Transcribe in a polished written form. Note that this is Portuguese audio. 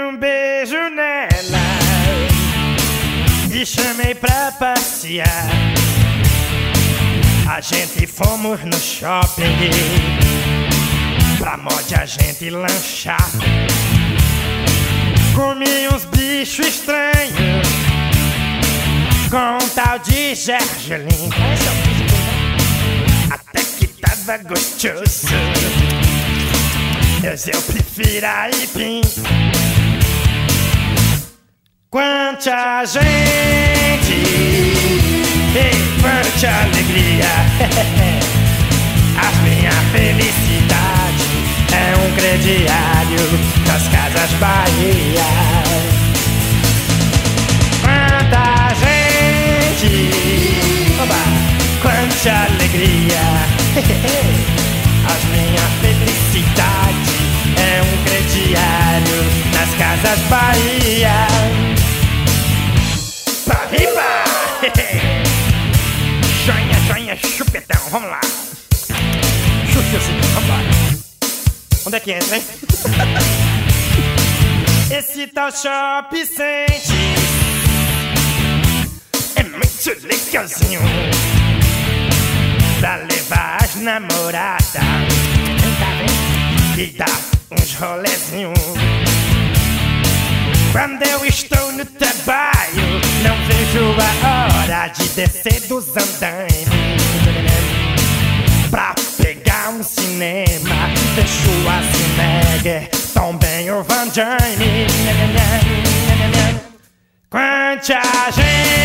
um beijo nela e chamei pra passear. A gente fomos no shopping pra mod a gente lanchar. Comi uns bichos estranhos com um tal de gergelim. Até que tava gostoso, mas eu prefiro aipim. Quanta gente e quanta alegria. A minha felicidade é um crediário das Casas Bahia. Quanta gente, oba, quanta alegria. A minha felicidade é um crediário nas Casas Bahia. Pra riba! Joinha, joinha, chupetão, vamos lá. Chuchuzinho, vambora. Onde é que entra, hein? Esse tal Shop Sente é muito legalzinho pra levar as namoradas e dar uns rolezinhos. Quando eu estou no trabalho, não vejo a hora de descer dos andaimes pra pegar um cinema. Deixo a Schwarzenegger, também o Van Damme. Quanta gente